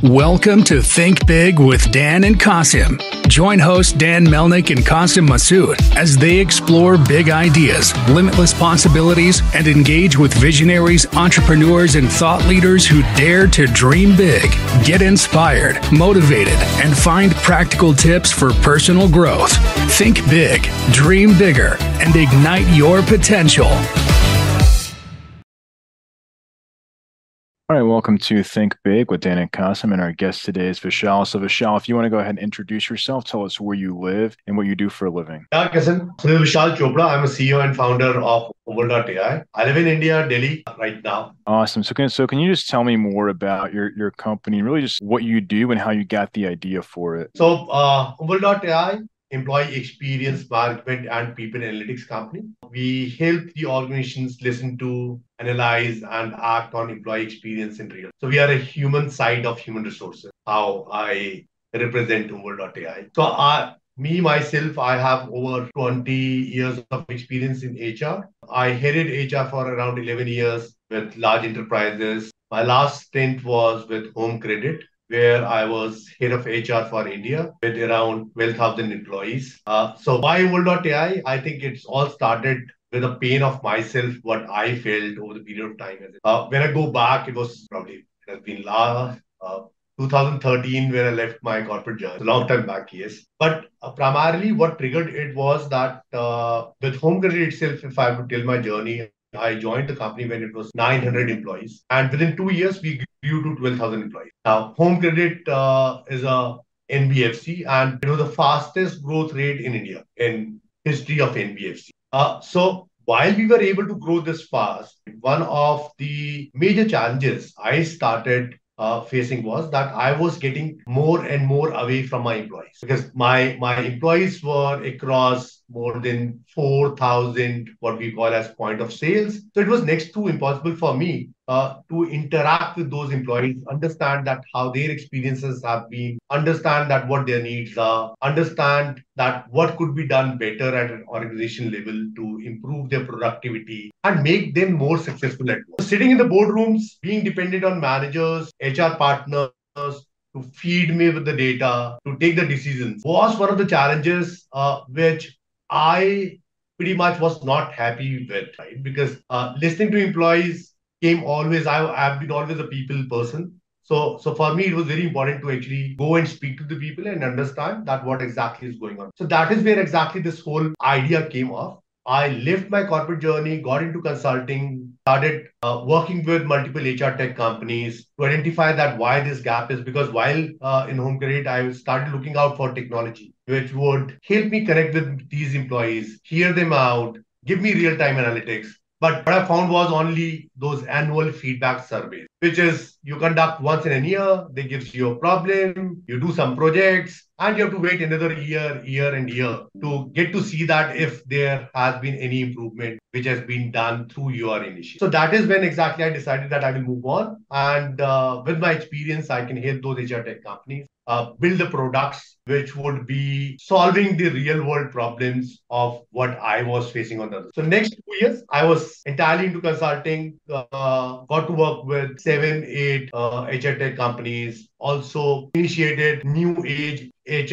Welcome to Think Big with Dan and Qasim. Join hosts Dan Melnick and Qasim Masood as they explore big ideas, limitless possibilities, and engage with visionaries, entrepreneurs, and thought leaders who dare to dream big, get inspired, motivated, and find practical tips for personal growth. Think big, dream bigger, and ignite your potential. All right, welcome to Think Big with Dan and Qasim, and our guest today is Vishal. So Vishal, if you want to go ahead and introduce yourself, tell us where you live and what you do for a living. Yeah, Qasim. So this is Vishal Chopra. I'm a CEO and founder of Umble.ai. I live in India, Delhi right now. Awesome. So can you just tell me more about your company and really just what you do and how you got the idea for it? So Umble.ai, employee experience management and people analytics company. We help the organizations listen to, analyze, and act on employee experience in real. So we are a human side of human resources, how I represent Umble.ai. So myself, I have over 20 years of experience in HR. I headed HR for around 11 years with large enterprises. My last stint was with Home Credit, where I was head of HR for India with around 12,000 employees. So why Umble.ai? I think it's all started with a pain of myself, what I felt over the period of time. When I go back, it has been last 2013 when I left my corporate job. It's a long time back, yes. But primarily what triggered it was that with Home Credit itself, if I have to tell my journey, I joined the company when it was 900 employees. And within 2 years, we grew to 12,000 employees. Now, Home Credit is a NBFC and it was the fastest growth rate in India in history of NBFC. So while we were able to grow this fast, one of the major challenges I started facing was that I was getting more and more away from my employees because my employees were across more than 4,000 what we call as point of sales. So it was next to impossible for me to interact with those employees, understand that how their experiences have been, understand that what their needs are, understand that what could be done better at an organization level to improve their productivity and make them more successful at work. So sitting in the boardrooms, being dependent on managers, HR partners, to feed me with the data, to take the decisions was one of the challenges which I pretty much was not happy with, right? Because listening to employees came always, I've been always a people person. So for me, it was very important to actually go and speak to the people and understand that what exactly is going on. So that is where exactly this whole idea came off. I left my corporate journey, got into consulting, started working with multiple HR tech companies to identify that why this gap is because while in Home Credit, I started looking out for technology, which would help me connect with these employees, hear them out, give me real-time analytics. But what I found was only those annual feedback surveys, which is you conduct once in a year, they gives you a problem, you do some projects, and you have to wait another year and year to get to see that if there has been any improvement which has been done through your initiative. So that is when exactly I decided that I will move on. And with my experience, I can help those HR tech companies build the products which would be solving the real world problems of what I was facing on the other. So next 2 years, I was entirely into consulting, got to work with 7, 8 HR tech companies, also initiated new age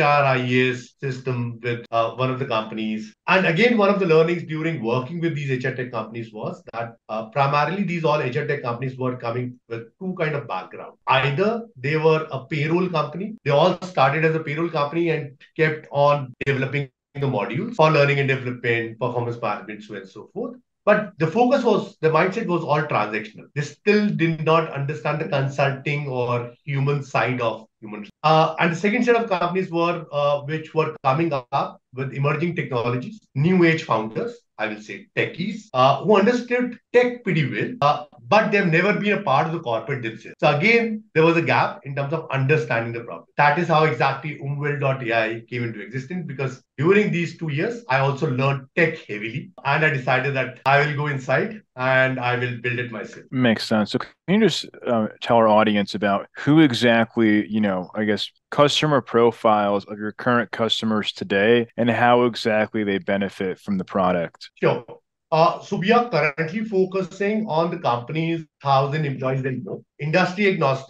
HRIS system with one of the companies. And again, one of the learnings during working with these HR tech companies was that primarily these all HR tech companies were coming with two kind of background. Either they were a payroll company, they all started as a payroll company and kept on developing the modules for learning and development, performance management, so and so forth. But the mindset was all transactional. They still did not understand the consulting or human side of humans. And the second set of companies were which were coming up with emerging technologies, new age founders, I will say techies, who understood tech pretty well, but they've never been a part of the corporate themselves. So again, there was a gap in terms of understanding the problem. That is how exactly Umble.ai came into existence because during these 2 years, I also learned tech heavily and I decided that I will go inside and I will build it myself. Makes sense. So can you just tell our audience about who exactly, I guess, customer profiles of your current customers today and how exactly they benefit from the product? Sure. So we are currently focusing on the companies, 1,000 employees and more, industry agnostic.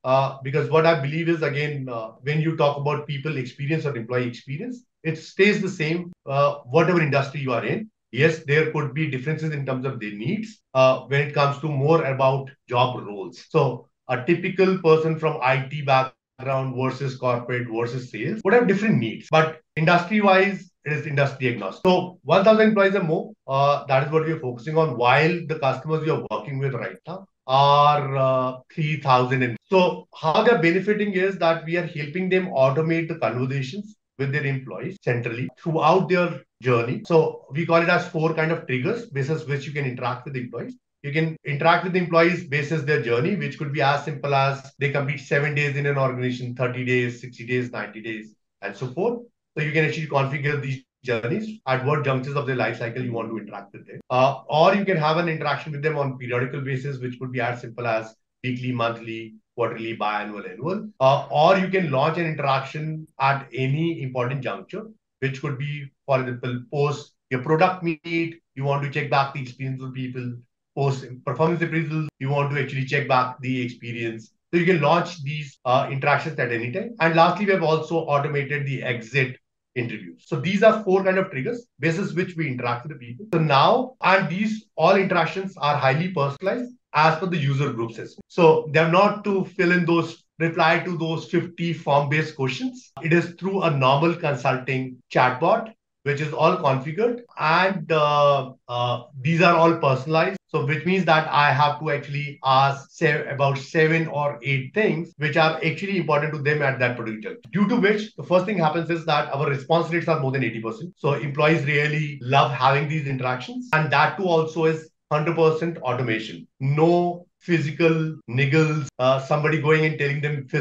because what I believe is, again, when you talk about people experience or employee experience, it stays the same, whatever industry you are in. Yes, there could be differences in terms of their needs when it comes to more about job roles. So a typical person from IT background versus corporate versus sales would have different needs, but industry wise, it is industry agnostic. So 1,000 employees or more, that is what we are focusing on, while the customers we are working with right now are 3,000. And so how they're benefiting is that we are helping them automate the conversations with their employees centrally throughout their journey. So we call it as 4 kind of triggers basis which you can interact with the employees. You can interact with the employees basis their journey, which could be as simple as they complete 7 days in an organization, 30 days, 60 days, 90 days, and so forth. So you can actually configure these journeys at what junctures of their life cycle you want to interact with them. Or you can have an interaction with them on periodical basis, which could be as simple as weekly, monthly, quarterly, biannual, annual. Or you can launch an interaction at any important juncture, which could be, for example, post your product meet, you want to check back the experience of people, post performance appraisal, you want to actually check back the experience. So you can launch these interactions at any time. And lastly, we have also automated the exit interviews. So these are 4 kind of triggers basis which we interact with the people. So now, and these all interactions are highly personalized as per the user group system. So they're not to fill in those, reply to those 50 form-based questions. It is through a normal consulting chatbot, which is all configured, and these are all personalized. So which means that I have to actually ask about 7 or 8 things which are actually important to them at that particular time. Due to which the first thing happens is that our response rates are more than 80%. So employees really love having these interactions, and that too also is 100% automation. No physical niggles, somebody going and telling them fill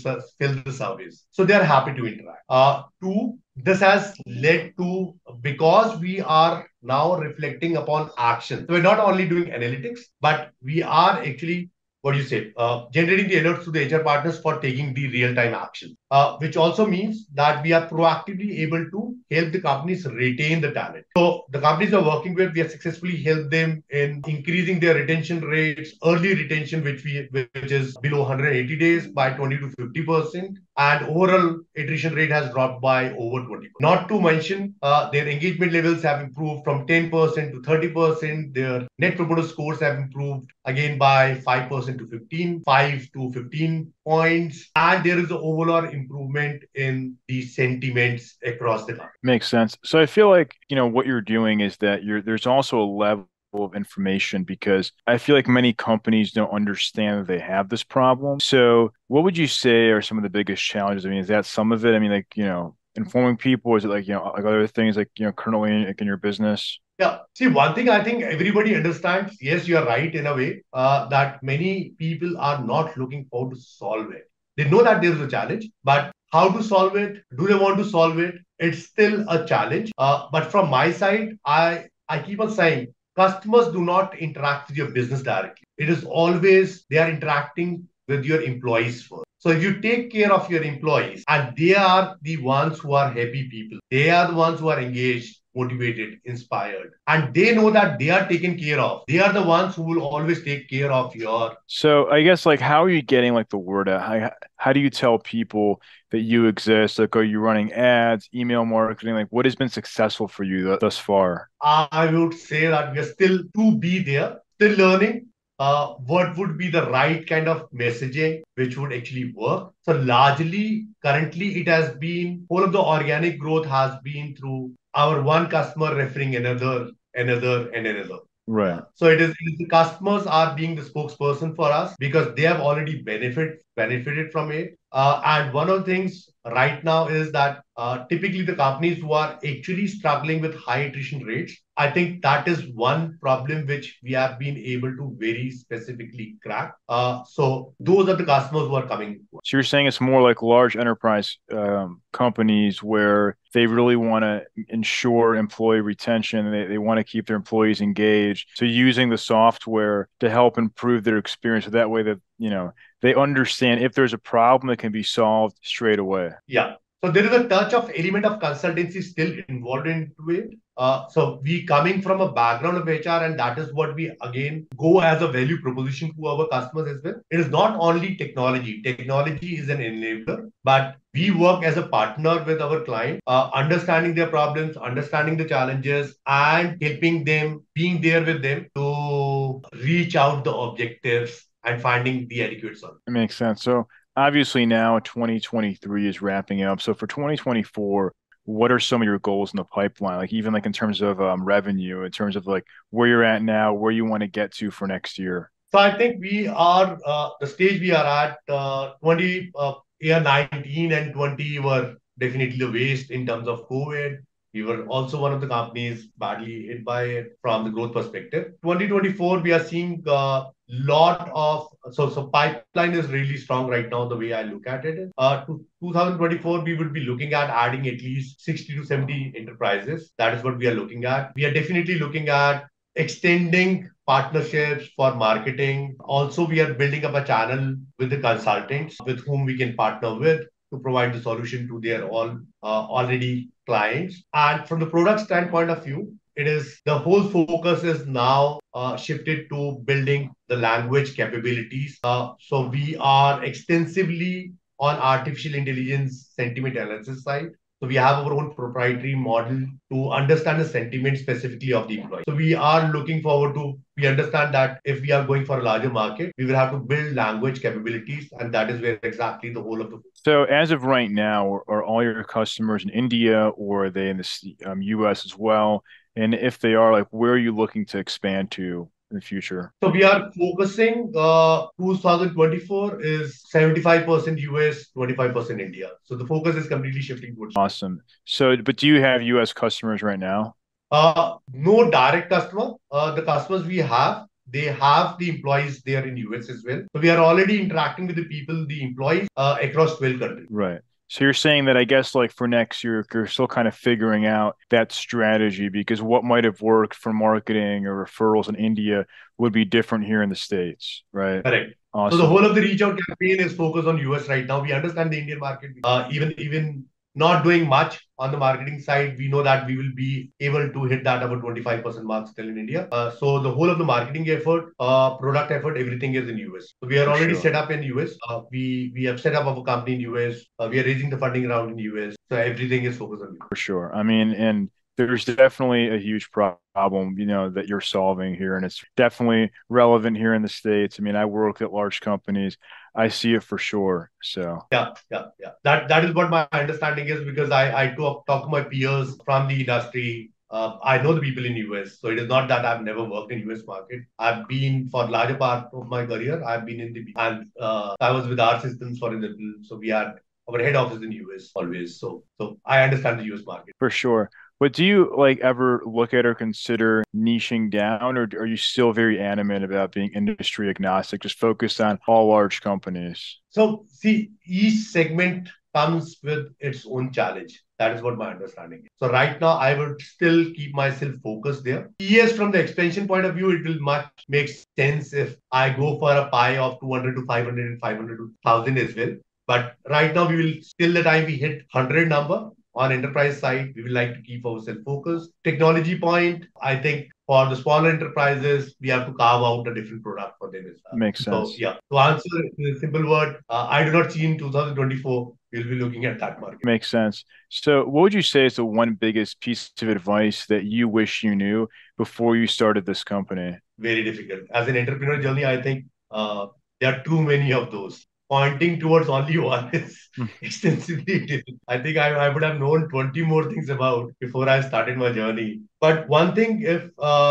the surveys. So they are happy to interact. 2, this has led to, because we are now reflecting upon action. So we're not only doing analytics, but we are actually, what do you say, generating the alerts to the HR partners for taking the real-time action, which also means that we are proactively able to help the companies retain the talent. So the companies we're working with, we have successfully helped them in increasing their retention rates, early retention, which is below 180 days, by 20 to 50%, and overall attrition rate has dropped by over 20%. Not to mention, their engagement levels have improved from 10% to 30%. Their net promoter scores have improved again by 5% to 5 to 15 points. And there is an overall improvement in the sentiments across the country. Makes sense. So I feel like, what you're doing is that there's also a level of information, because I feel like many companies don't understand that they have this problem. So what would you say are some of the biggest challenges? I mean, is that some of it? I mean, informing people, is it like other things like, currently in your business? Yeah. See, one thing I think everybody understands, yes, you are right in a way, that many people are not looking forward to solve it. They know that there is a challenge, but how to solve it? Do they want to solve it? It's still a challenge. But from my side, I keep on saying, customers do not interact with your business directly. It is always they are interacting with your employees first. So if you take care of your employees, and they are the ones who are happy people, they are the ones who are engaged, motivated, inspired, and they know that they are taken care of. They are the ones who will always take care of your. So I guess, how are you getting the word out? How do you tell people that you exist? Like, are you running ads, email marketing? What has been successful for you thus far? I would say that we are still to be there, still learning. What would be the right kind of messaging which would actually work? So largely, currently, it has been, all of the organic growth has been through our one customer referring another, and another. Right. So it is the customers are being the spokesperson for us, because they have already benefited from it. And one of the things right now is that typically the companies who are actually struggling with high attrition rates, I think that is one problem which we have been able to very specifically crack. So those are the customers who are coming. So you're saying it's more like large enterprise companies where they really want to ensure employee retention. They want to keep their employees engaged. So using the software to help improve their experience, so that way that, they understand if there's a problem that can be solved straight away. Yeah. So there is a touch of element of consultancy still involved into it. So we coming from a background of HR, and that is what we again go as a value proposition to our customers as well. It is not only technology. Technology is an enabler, but we work as a partner with our client, understanding their problems, understanding the challenges, and helping them, being there with them to reach out the objectives and finding the adequate solution. It makes sense. So obviously now 2023 is wrapping up. So for 2024, what are some of your goals in the pipeline? Like even like in terms of revenue, in terms of like where you're at now, where you want to get to for next year? So I think we are the stage we are at 19 and 20 were definitely the waste in terms of COVID. We were also one of the companies badly hit by it from the growth perspective. 2024, we are seeing a lot of so pipeline is really strong right now. The way I look at it, to 2024, we would be looking at adding at least 60 to 70 enterprises. That is what we are looking at. We are definitely looking at extending partnerships for marketing. Also, we are building up a channel with the consultants with whom we can partner with to provide the solution to their all already clients. And from the product standpoint of view, it is the whole focus is now shifted to building the language capabilities. So we are extensively on artificial intelligence sentiment analysis side. So we have our own proprietary model to understand the sentiment specifically of the employee. So we are looking forward to, we understand that if we are going for a larger market, we will have to build language capabilities. And that is where exactly the whole of the. So as of right now, are all your customers in India or are they in the US as well? And if they are, like, where are you looking to expand to in the future? So we are focusing, 2024 is 75% US, 25% India. So the focus is completely shifting towards. Awesome. So, but do you have US customers right now? No direct customer. The customers we have, they have the employees there in US as well. So we are already interacting with the people, the employees across 12 countries. Right. So you're saying that I guess like for next year, you're still kind of figuring out that strategy because what might have worked for marketing or referrals in India would be different here in the States, right? Correct. So the Awesome. whole of the reach out campaign is focused on US right now. We understand the Indian market. Even not doing much on the marketing side, we know that we will be able to hit that about 25% mark still in India. So the whole of the marketing effort, product effort, everything is in US. So we are For already sure. set up in US. We have set up our company in US. We are raising the funding round in US. So everything is focused on US. For sure. I mean, and there's definitely a huge problem, that you're solving here, and it's definitely relevant here in the States. I mean, I work at large companies. I see it for sure. So, Yeah. That is what my understanding is because I talk to my peers from the industry. I know the people in US, so it is not that I've never worked in US market. I've been for larger part of my career. I've been in the and I was with our systems for example. So we had our head office in US always. So I understand the US market. for sure. But do you like ever look at or consider niching down, or are you still very animate about being industry agnostic, just focused on all large companies? So see, each segment comes with its own challenge. That is what my understanding is. So right now, I would still keep myself focused there. Yes, from the expansion point of view, it will much make sense if I go for a pie of 200 to 500 and 500 to 1000 as well. But right now, we will till the time we hit 100 number on enterprise side, we will like to keep ourselves focused. Technology point, I think for the smaller enterprises, we have to carve out a different product for them as well. Makes So sense. yeah, to answer in a simple word, I do not see in 2024 we'll be looking at that market. Makes sense. So, what would you say is the one biggest piece of advice that you wish you knew before you started this company? Very difficult. As an entrepreneur journey, I think there are too many of those. Pointing towards only one is extensively difficult. I think I would have known 20 more things about before I started my journey. But one thing, if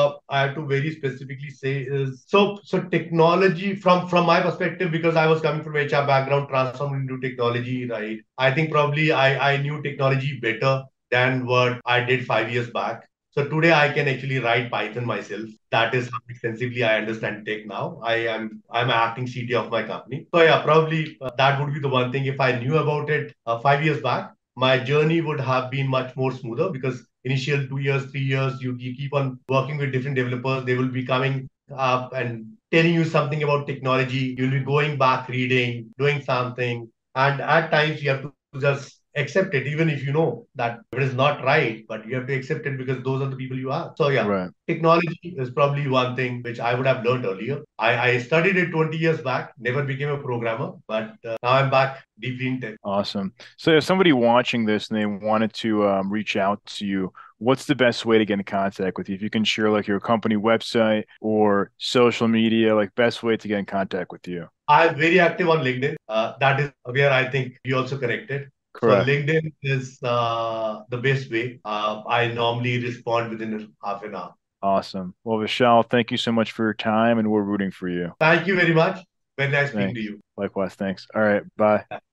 I have to very specifically say, is so technology from my perspective, because I was coming from HR background, transformed into technology, right? I think probably I knew technology better than what I did 5 years back. So today I can actually write Python myself. That is how extensively I understand tech now. I'm an acting CTO of my company. So yeah, probably that would be the one thing. If I knew about it 5 years back, my journey would have been much more smoother because initial 2 years, 3 years, you keep on working with different developers. They will be coming up and telling you something about technology. You'll be going back, reading, doing something, and at times you have to just accept it, even if you know that it is not right, but you have to accept it because those are the people you are. So yeah, Right. technology is probably one thing which I would have learned earlier. I studied it 20 years back, never became a programmer, but now I'm back deeply in tech. Awesome. So if somebody watching this and they wanted to reach out to you, what's the best way to get in contact with you? If you can share like your company website or social media, like best way to get in contact with you. I'm very active on LinkedIn. That is where I think we also connected. So Correct. LinkedIn is the best way. I normally respond within half an hour. Awesome. Well, Vishal, thank you so much for your time and we're rooting for you. Thank you very much. Very nice speaking Thanks. to you. Likewise. Thanks. All right. Bye.